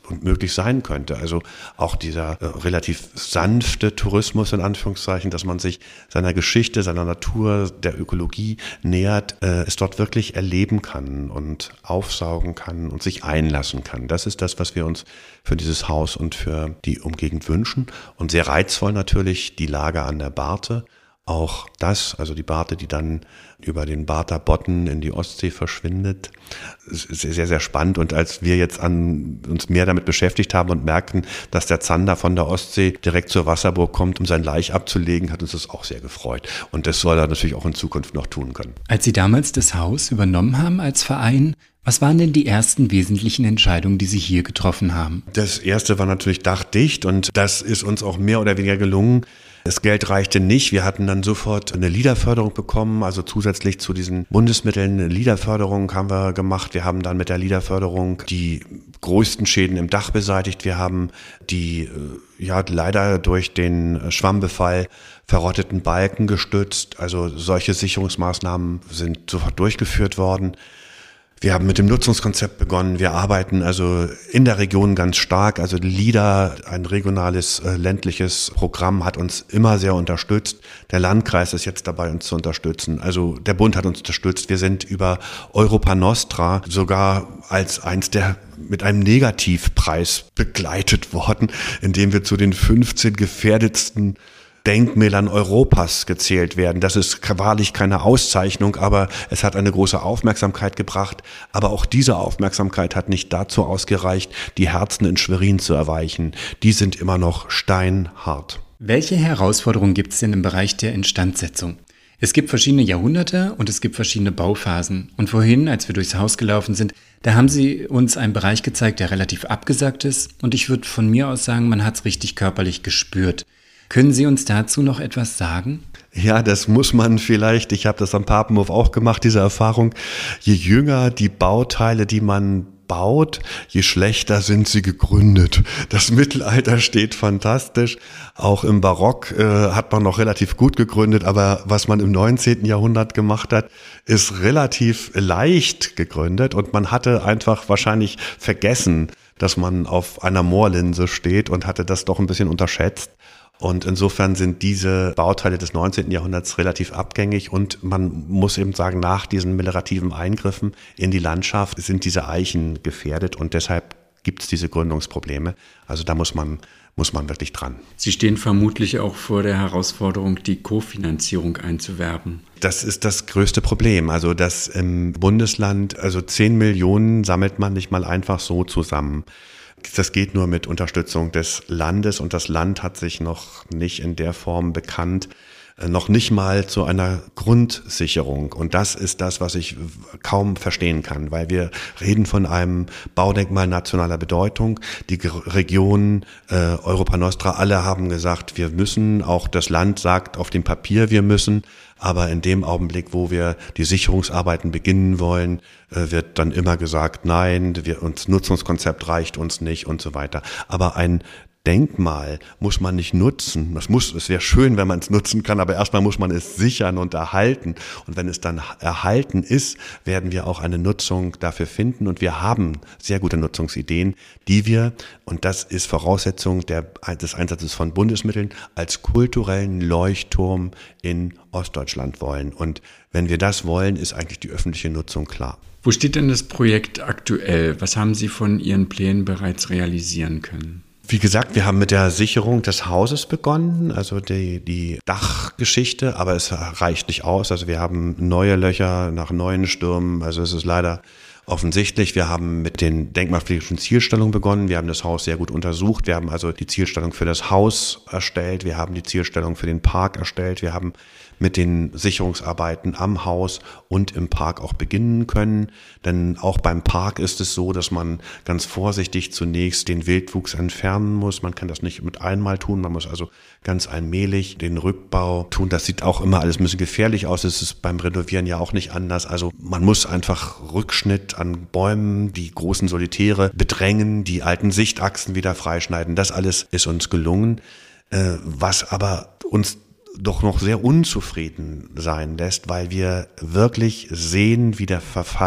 und möglich sein könnte. Also auch dieser äh, relativ sanfte Tourismus in Anführungszeichen, dass man sich seiner Geschichte, seiner Natur, der Ökologie nähert, äh, es dort wirklich erleben kann und aufsaugen kann und sich einlassen kann. Das ist das, was wir uns für dieses Haus und für die Umgegend wünschen. Und sehr reizvoll natürlich die Lage an der Barthe. Auch das, also die Barthe, die dann über den Barther Bodden in die Ostsee verschwindet, ist sehr, sehr spannend. Und als wir jetzt an, uns mehr damit beschäftigt haben und merkten, dass der Zander von der Ostsee direkt zur Wasserburg kommt, um sein Laich abzulegen, hat uns das auch sehr gefreut. Und das soll er natürlich auch in Zukunft noch tun können. Als Sie damals das Haus übernommen haben als Verein, was waren denn die ersten wesentlichen Entscheidungen, die Sie hier getroffen haben? Das erste war natürlich dachdicht und das ist uns auch mehr oder weniger gelungen. Das Geld reichte nicht. Wir hatten dann sofort eine LEADER-Förderung bekommen, also zusätzlich zu diesen Bundesmitteln eine LEADER-Förderung haben wir gemacht. Wir haben dann mit der LEADER-Förderung die größten Schäden im Dach beseitigt. Wir haben die ja leider durch den Schwammbefall verrotteten Balken gestützt. Also solche Sicherungsmaßnahmen sind sofort durchgeführt worden. Wir haben mit dem Nutzungskonzept begonnen. Wir arbeiten also in der Region ganz stark. Also LEADER, ein regionales äh, ländliches Programm, hat uns immer sehr unterstützt. Der Landkreis ist jetzt dabei, uns zu unterstützen. Also der Bund hat uns unterstützt. Wir sind über Europa Nostra sogar als eins der mit einem Negativpreis begleitet worden, indem wir zu den fünfzehn gefährdetsten Denkmälern Europas gezählt werden. Das ist wahrlich keine Auszeichnung, aber es hat eine große Aufmerksamkeit gebracht. Aber auch diese Aufmerksamkeit hat nicht dazu ausgereicht, die Herzen in Schwerin zu erweichen. Die sind immer noch steinhart. Welche Herausforderungen gibt es denn im Bereich der Instandsetzung? Es gibt verschiedene Jahrhunderte und es gibt verschiedene Bauphasen. Und vorhin, als wir durchs Haus gelaufen sind, da haben Sie uns einen Bereich gezeigt, der relativ abgesackt ist. Und ich würde von mir aus sagen, man hat es richtig körperlich gespürt. Können Sie uns dazu noch etwas sagen? Ja, das muss man vielleicht. Ich habe das am Papenhof auch gemacht, diese Erfahrung. Je jünger die Bauteile, die man baut, je schlechter sind sie gegründet. Das Mittelalter steht fantastisch. Auch im Barock äh, hat man noch relativ gut gegründet, aber was man im neunzehnten Jahrhundert gemacht hat, ist relativ leicht gegründet und man hatte einfach wahrscheinlich vergessen, dass man auf einer Moorlinse steht und hatte das doch ein bisschen unterschätzt. Und insofern sind diese Bauteile des neunzehnten Jahrhunderts relativ abgängig und man muss eben sagen, nach diesen meliorativen Eingriffen in die Landschaft sind diese Eichen gefährdet und deshalb gibt es diese Gründungsprobleme. Also da muss man, muss man wirklich dran. Sie stehen vermutlich auch vor der Herausforderung, die Kofinanzierung einzuwerben. Das ist das größte Problem. Also das im Bundesland, also zehn Millionen sammelt man nicht mal einfach so zusammen. Das geht nur mit Unterstützung des Landes und das Land hat sich noch nicht in der Form bekannt, noch nicht mal zu einer Grundsicherung. Und das ist das, was ich kaum verstehen kann, weil wir reden von einem Baudenkmal nationaler Bedeutung. Die Region äh, Europa Nostra, alle haben gesagt, wir müssen, auch das Land sagt auf dem Papier, wir müssen. Aber in dem Augenblick, wo wir die Sicherungsarbeiten beginnen wollen, wird dann immer gesagt, nein, wir, uns Nutzungskonzept reicht uns nicht und so weiter. Aber ein Denkmal muss man nicht nutzen. Das muss, es wäre schön, wenn man es nutzen kann, aber erstmal muss man es sichern und erhalten. Und wenn es dann erhalten ist, werden wir auch eine Nutzung dafür finden. Und wir haben sehr gute Nutzungsideen, die wir, und das ist Voraussetzung der, des Einsatzes von Bundesmitteln, als kulturellen Leuchtturm in Ostdeutschland wollen. Und wenn wir das wollen, ist eigentlich die öffentliche Nutzung klar. Wo steht denn das Projekt aktuell? Was haben Sie von Ihren Plänen bereits realisieren können? Wie gesagt, wir haben mit der Sicherung des Hauses begonnen, also die, die Dachgeschichte, aber es reicht nicht aus. Also wir haben neue Löcher nach neuen Stürmen, also es ist leider offensichtlich. Wir haben mit den denkmalpflegerischen Zielstellungen begonnen. Wir haben das Haus sehr gut untersucht. Wir haben also die Zielstellung für das Haus erstellt. Wir haben die Zielstellung für den Park erstellt. Wir haben mit den Sicherungsarbeiten am Haus und im Park auch beginnen können. Denn auch beim Park ist es so, dass man ganz vorsichtig zunächst den Wildwuchs entfernen muss. Man kann das nicht mit einmal tun. Man muss also ganz allmählich den Rückbau tun. Das sieht auch immer alles ein bisschen gefährlich aus. Es ist beim Renovieren ja auch nicht anders. Also man muss einfach Rückschnitt an Bäumen, die großen Solitäre bedrängen, die alten Sichtachsen wieder freischneiden. Das alles ist uns gelungen. Äh, was aber uns doch noch sehr unzufrieden sein lässt, weil wir wirklich sehen, wie der Verfall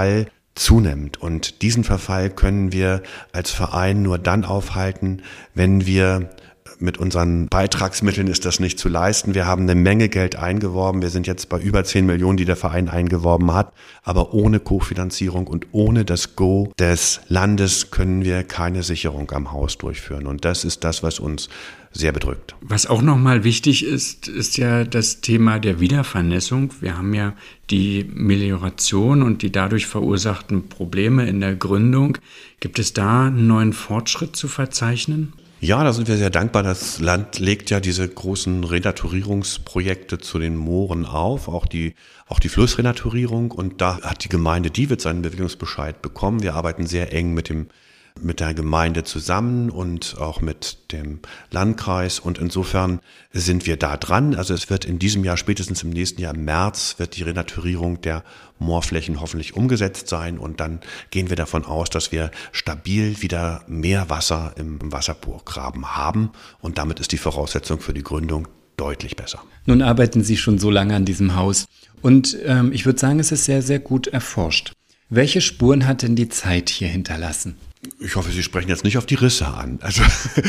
zunimmt. Und diesen Verfall können wir als Verein nur dann aufhalten, wenn wir mit unseren Beitragsmitteln ist das nicht zu leisten. Wir haben eine Menge Geld eingeworben. Wir sind jetzt bei über zehn Millionen, die der Verein eingeworben hat. Aber ohne Kofinanzierung und ohne das Go des Landes können wir keine Sicherung am Haus durchführen. Und das ist das, was uns sehr bedrückt. Was auch nochmal wichtig ist, ist ja das Thema der Wiedervernässung. Wir haben ja die Melioration und die dadurch verursachten Probleme in der Gründung. Gibt es da einen neuen Fortschritt zu verzeichnen? Ja, da sind wir sehr dankbar. Das Land legt ja diese großen Renaturierungsprojekte zu den Mooren auf, auch die, auch die Flussrenaturierung. Und da hat die Gemeinde Diewitz einen Bewilligungsbescheid bekommen. Wir arbeiten sehr eng mit dem mit der Gemeinde zusammen und auch mit dem Landkreis. Und insofern sind wir da dran. Also es wird in diesem Jahr, spätestens im nächsten Jahr, im März, wird die Renaturierung der Moorflächen hoffentlich umgesetzt sein. Und dann gehen wir davon aus, dass wir stabil wieder mehr Wasser im Wasserburggraben haben. Und damit ist die Voraussetzung für die Gründung deutlich besser. Nun arbeiten Sie schon so lange an diesem Haus. Und ähm, ich würde sagen, es ist sehr, sehr gut erforscht. Welche Spuren hat denn die Zeit hier hinterlassen? Ich hoffe, Sie sprechen jetzt nicht auf die Risse an. Also,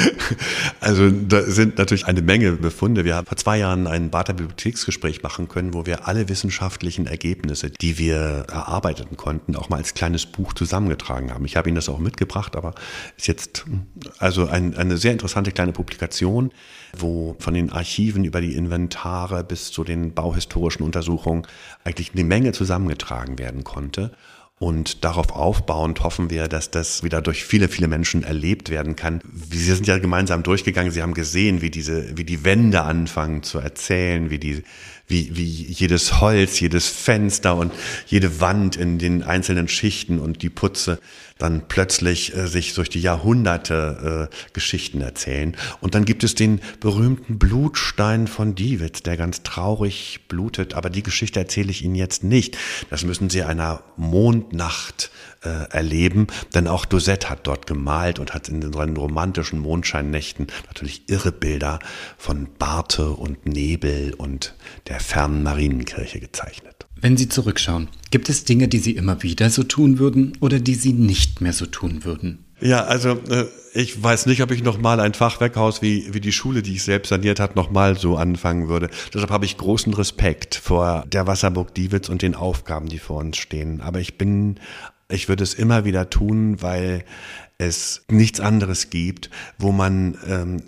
also da sind natürlich eine Menge Befunde. Wir haben vor zwei Jahren ein Barther Bibliotheksgespräch machen können, wo wir alle wissenschaftlichen Ergebnisse, die wir erarbeiten konnten, auch mal als kleines Buch zusammengetragen haben. Ich habe Ihnen das auch mitgebracht, aber ist jetzt also ein, eine sehr interessante kleine Publikation, wo von den Archiven über die Inventare bis zu den bauhistorischen Untersuchungen eigentlich eine Menge zusammengetragen werden konnte. Und darauf aufbauend hoffen wir, dass das wieder durch viele, viele Menschen erlebt werden kann. Sie sind ja gemeinsam durchgegangen, Sie haben gesehen, wie diese, wie die Wände anfangen zu erzählen, wie die, wie, wie jedes Holz, jedes Fenster und jede Wand in den einzelnen Schichten und die Putze dann plötzlich äh, sich durch die Jahrhunderte äh, Geschichten erzählen. Und dann gibt es den berühmten Blutstein von Diewitz, der ganz traurig blutet. Aber die Geschichte erzähle ich Ihnen jetzt nicht. Das müssen Sie einer Mondnacht äh, erleben. Denn auch Dosette hat dort gemalt und hat in seinen romantischen Mondscheinnächten natürlich irre Bilder von Barte und Nebel und der fernen Marienkirche gezeichnet. Wenn Sie zurückschauen, gibt es Dinge, die Sie immer wieder so tun würden oder die Sie nicht mehr so tun würden? Ja, also äh, ich weiß nicht, ob ich nochmal ein Fachwerkhaus wie, wie die Schule, die ich selbst saniert habe, nochmal so anfangen würde. Deshalb habe ich großen Respekt vor der Wasserburg Diewitz und den Aufgaben, die vor uns stehen. Aber ich bin, ich würde es immer wieder tun, weil es nichts anderes gibt, wo man ähm,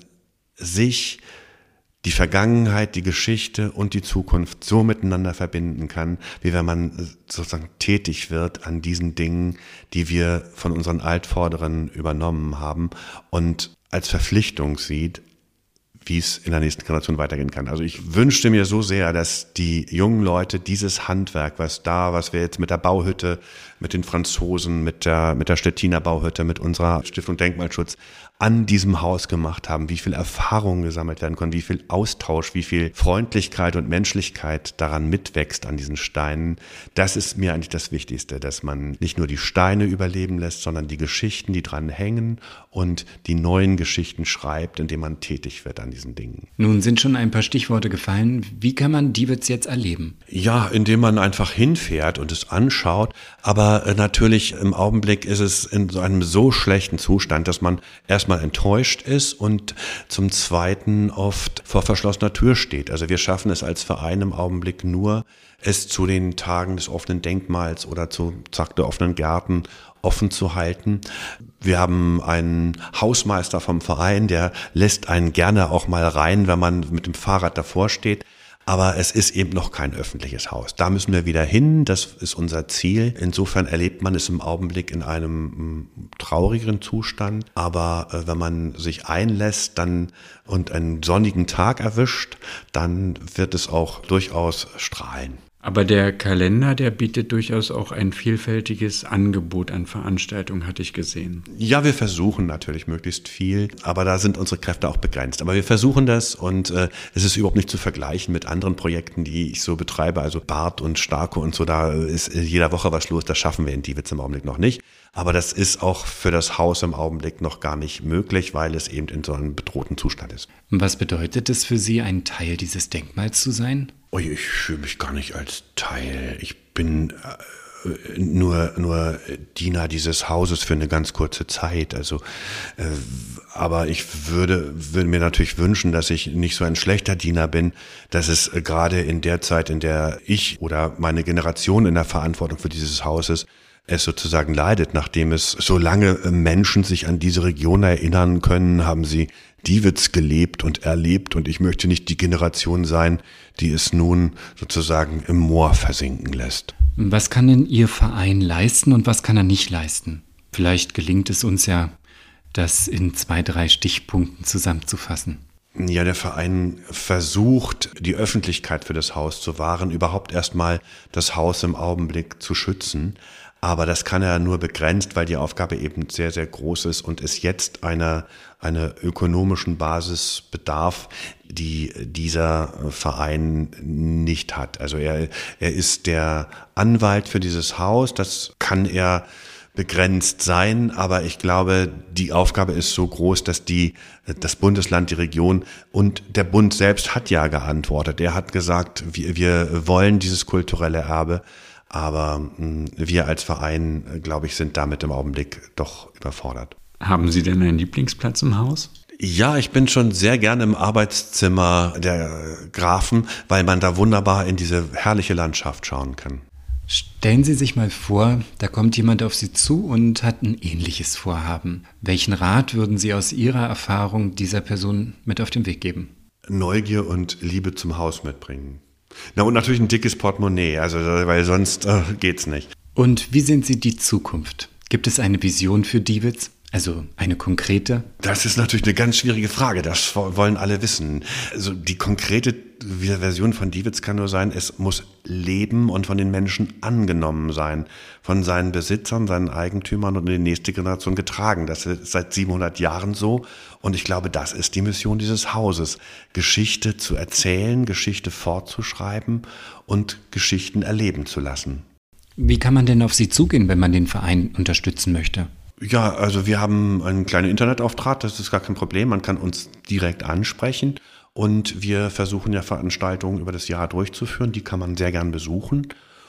sich die Vergangenheit, die Geschichte und die Zukunft so miteinander verbinden kann, wie wenn man sozusagen tätig wird an diesen Dingen, die wir von unseren Altvorderen übernommen haben und als Verpflichtung sieht, wie es in der nächsten Generation weitergehen kann. Also ich wünschte mir so sehr, dass die jungen Leute dieses Handwerk, was da, was wir jetzt mit der Bauhütte, mit den Franzosen, mit der, mit der Stettiner Bauhütte, mit unserer Stiftung Denkmalschutz an diesem Haus gemacht haben, wie viel Erfahrung gesammelt werden können, wie viel Austausch, wie viel Freundlichkeit und Menschlichkeit daran mitwächst an diesen Steinen. Das ist mir eigentlich das Wichtigste, dass man nicht nur die Steine überleben lässt, sondern die Geschichten, die dran hängen und die neuen Geschichten schreibt, indem man tätig wird an diesen Dingen. Nun sind schon ein paar Stichworte gefallen. Wie kann man Diewitz jetzt erleben? Ja, indem man einfach hinfährt und es anschaut. Aber natürlich im Augenblick ist es in so einem so schlechten Zustand, dass man erstmal enttäuscht ist und zum Zweiten oft vor verschlossener Tür steht. Also wir schaffen es als Verein im Augenblick nur, es zu den Tagen des offenen Denkmals oder zu Tag der offenen Gärten offen zu halten. Wir haben einen Hausmeister vom Verein, der lässt einen gerne auch mal rein, wenn man mit dem Fahrrad davor steht. Aber es ist eben noch kein öffentliches Haus. Da müssen wir wieder hin, das ist unser Ziel. Insofern erlebt man es im Augenblick in einem traurigeren Zustand. Aber äh, wenn man sich einlässt dann und einen sonnigen Tag erwischt, dann wird es auch durchaus strahlen. Aber der Kalender, der bietet durchaus auch ein vielfältiges Angebot an Veranstaltungen, hatte ich gesehen. Ja, wir versuchen natürlich möglichst viel, aber da sind unsere Kräfte auch begrenzt. Aber wir versuchen das und äh, es ist überhaupt nicht zu vergleichen mit anderen Projekten, die ich so betreibe. Also Barth und Starke und so, da ist jeder Woche was los. Das schaffen wir in Diewitz im Augenblick noch nicht. Aber das ist auch für das Haus im Augenblick noch gar nicht möglich, weil es eben in so einem bedrohten Zustand ist. Was bedeutet es für Sie, ein Teil dieses Denkmals zu sein? Oh, ich fühle mich gar nicht als Teil. Ich bin nur, nur Diener dieses Hauses für eine ganz kurze Zeit. Also, äh, aber ich würde, würde mir natürlich wünschen, dass ich nicht so ein schlechter Diener bin, dass es gerade in der Zeit, in der ich oder meine Generation in der Verantwortung für dieses Haus ist, es sozusagen leidet. Nachdem es so lange Menschen sich an diese Region erinnern können, haben sie Diewitz gelebt und erlebt, und ich möchte nicht die Generation sein, die es nun sozusagen im Moor versinken lässt. Was kann denn Ihr Verein leisten und was kann er nicht leisten? Vielleicht gelingt es uns ja, das in zwei, drei Stichpunkten zusammenzufassen. Ja, der Verein versucht, die Öffentlichkeit für das Haus zu wahren, überhaupt erstmal das Haus im Augenblick zu schützen. Aber das kann er nur begrenzt, weil die Aufgabe eben sehr, sehr groß ist und es jetzt einer, einer ökonomischen Basis bedarf, die dieser Verein nicht hat. Also er, er ist der Anwalt für dieses Haus, das kann er begrenzt sein, aber ich glaube, die Aufgabe ist so groß, dass die, das Bundesland, die Region und der Bund selbst hat ja geantwortet. Er hat gesagt, wir, wir wollen dieses kulturelle Erbe. Aber mh, wir als Verein, glaube ich, sind damit im Augenblick doch überfordert. Haben Sie denn einen Lieblingsplatz im Haus? Ja, ich bin schon sehr gerne im Arbeitszimmer der Grafen, weil man da wunderbar in diese herrliche Landschaft schauen kann. Stellen Sie sich mal vor, da kommt jemand auf Sie zu und hat ein ähnliches Vorhaben. Welchen Rat würden Sie aus Ihrer Erfahrung dieser Person mit auf den Weg geben? Neugier und Liebe zum Haus mitbringen. Na, und natürlich ein dickes Portemonnaie, also weil sonst äh, geht's nicht. Und wie sehen Sie die Zukunft? Gibt es eine Vision für Diewitz? Also eine konkrete? Das ist natürlich eine ganz schwierige Frage, das wollen alle wissen. Also die konkrete Version von Diewitz kann nur sein, es muss leben und von den Menschen angenommen sein, von seinen Besitzern, seinen Eigentümern und in die nächste Generation getragen. Das ist seit siebenhundert Jahren so und ich glaube, das ist die Mission dieses Hauses, Geschichte zu erzählen, Geschichte fortzuschreiben und Geschichten erleben zu lassen. Wie kann man denn auf Sie zugehen, wenn man den Verein unterstützen möchte? Ja, also wir haben einen kleinen Internetauftrag, das ist gar kein Problem. Man kann uns direkt ansprechen und wir versuchen ja Veranstaltungen über das Jahr durchzuführen. Die kann man sehr gern besuchen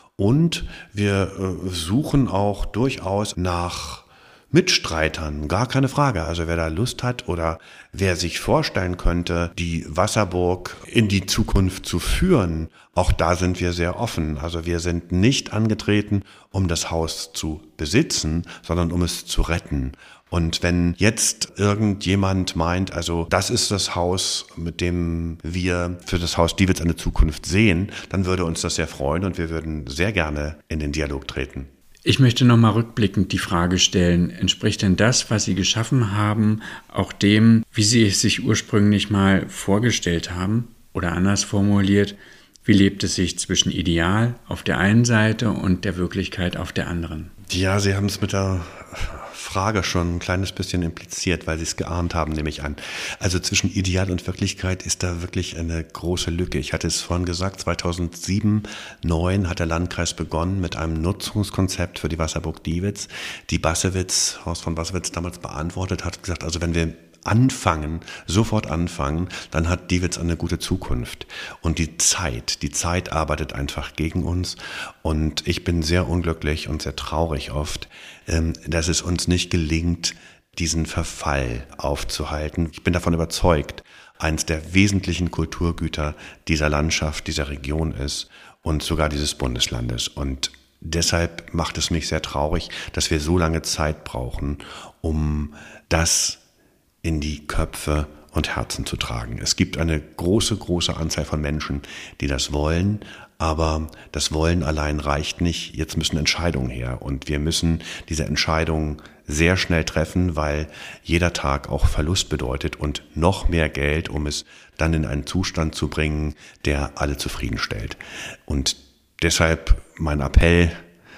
und wir äh, suchen auch durchaus nach Mitstreitern, gar keine Frage. Also wer da Lust hat oder wer sich vorstellen könnte, die Wasserburg in die Zukunft zu führen, auch da sind wir sehr offen. Also wir sind nicht angetreten, um das Haus zu besitzen, sondern um es zu retten. Und wenn jetzt irgendjemand meint, also das ist das Haus, mit dem wir für das Haus Diewitz eine Zukunft sehen, dann würde uns das sehr freuen und wir würden sehr gerne in den Dialog treten. Ich möchte nochmal rückblickend die Frage stellen, entspricht denn das, was Sie geschaffen haben, auch dem, wie Sie es sich ursprünglich mal vorgestellt haben? Oder anders formuliert, wie lebt es sich zwischen Ideal auf der einen Seite und der Wirklichkeit auf der anderen? Ja, Sie haben es mit der Frage schon ein kleines bisschen impliziert, weil Sie es geahnt haben, nehme ich an. Also zwischen Ideal und Wirklichkeit ist da wirklich eine große Lücke. Ich hatte es vorhin gesagt, zweitausendsieben, zweitausendneun hat der Landkreis begonnen mit einem Nutzungskonzept für die Wasserburg Diewitz. Die Bassewitz, Horst von Bassewitz damals beantwortet, hat gesagt, also wenn wir anfangen, sofort anfangen, dann hat Diewitz eine gute Zukunft. Und die Zeit, die Zeit arbeitet einfach gegen uns. Und ich bin sehr unglücklich und sehr traurig oft, dass es uns nicht gelingt, diesen Verfall aufzuhalten. Ich bin davon überzeugt, eines der wesentlichen Kulturgüter dieser Landschaft, dieser Region ist und sogar dieses Bundeslandes. Und deshalb macht es mich sehr traurig, dass wir so lange Zeit brauchen, um das in die Köpfe und Herzen zu tragen. Es gibt eine große, große Anzahl von Menschen, die das wollen, aber das Wollen allein reicht nicht. Jetzt müssen Entscheidungen her und wir müssen diese Entscheidungen sehr schnell treffen, weil jeder Tag auch Verlust bedeutet und noch mehr Geld, um es dann in einen Zustand zu bringen, der alle zufriedenstellt. Und deshalb mein Appell,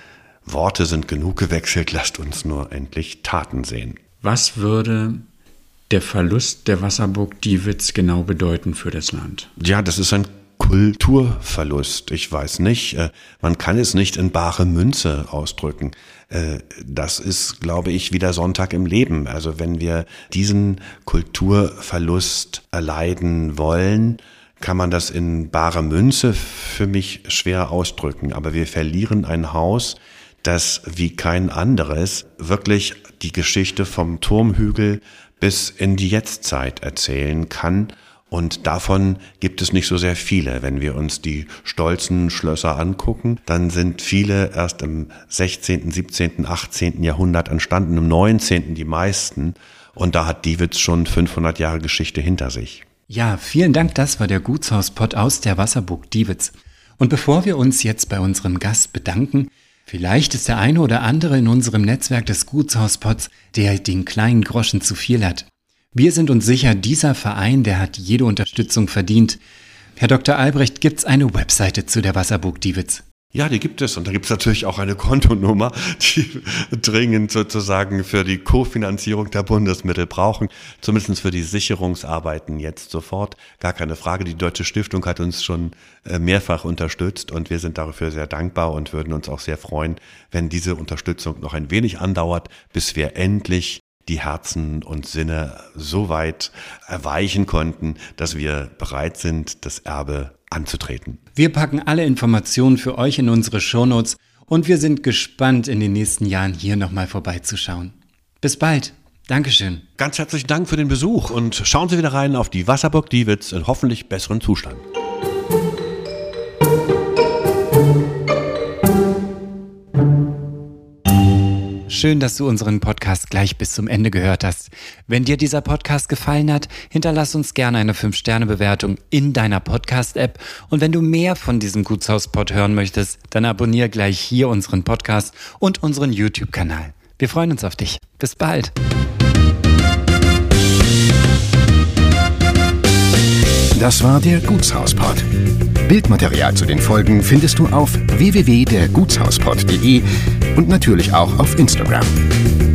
Worte sind genug gewechselt, lasst uns nur endlich Taten sehen. Was würde der Verlust der Wasserburg Diewitz genau bedeuten für das Land? Ja, das ist ein Kulturverlust. Ich weiß nicht, man kann es nicht in bare Münze ausdrücken. Das ist, glaube ich, wie der Sonntag im Leben. Also wenn wir diesen Kulturverlust erleiden wollen, kann man das in bare Münze für mich schwer ausdrücken. Aber wir verlieren ein Haus, das wie kein anderes wirklich die Geschichte vom Turmhügel bis in die Jetztzeit erzählen kann. Und davon gibt es nicht so sehr viele. Wenn wir uns die stolzen Schlösser angucken, dann sind viele erst im sechzehnten, siebzehnten, achtzehnten Jahrhundert entstanden, im neunzehnten die meisten. Und da hat Diewitz schon fünfhundert Jahre Geschichte hinter sich. Ja, vielen Dank, das war der Gutshauspott aus der Wasserburg Diewitz. Und bevor wir uns jetzt bei unserem Gast bedanken, vielleicht ist der eine oder andere in unserem Netzwerk des Gutshauspotts, der den kleinen Groschen zu viel hat. Wir sind uns sicher, dieser Verein, der hat jede Unterstützung verdient. Herr Doktor Albrecht, gibt's eine Webseite zu der Wasserburg Diewitz? Ja, die gibt es. Und da gibt es natürlich auch eine Kontonummer, die dringend sozusagen für die Kofinanzierung der Bundesmittel brauchen. Zumindest für die Sicherungsarbeiten jetzt sofort. Gar keine Frage. Die Deutsche Stiftung hat uns schon mehrfach unterstützt und wir sind dafür sehr dankbar und würden uns auch sehr freuen, wenn diese Unterstützung noch ein wenig andauert, bis wir endlich die Herzen und Sinne so weit erweichen konnten, dass wir bereit sind, das Erbe anzutreten. Wir packen alle Informationen für euch in unsere Shownotes und wir sind gespannt, in den nächsten Jahren hier nochmal vorbeizuschauen. Bis bald. Dankeschön. Ganz herzlichen Dank für den Besuch und schauen Sie wieder rein auf die Wasserburg Diewitz in hoffentlich besseren Zustand. Schön, dass du unseren Podcast gleich bis zum Ende gehört hast. Wenn dir dieser Podcast gefallen hat, hinterlass uns gerne eine fünf Sterne Bewertung in deiner Podcast-App. Und wenn du mehr von diesem Gutshauspott hören möchtest, dann abonniere gleich hier unseren Podcast und unseren YouTube-Kanal. Wir freuen uns auf dich. Bis bald. Das war der Gutshauspott. Bildmaterial zu den Folgen findest du auf w w w punkt der gutshauspott punkt de und natürlich auch auf Instagram.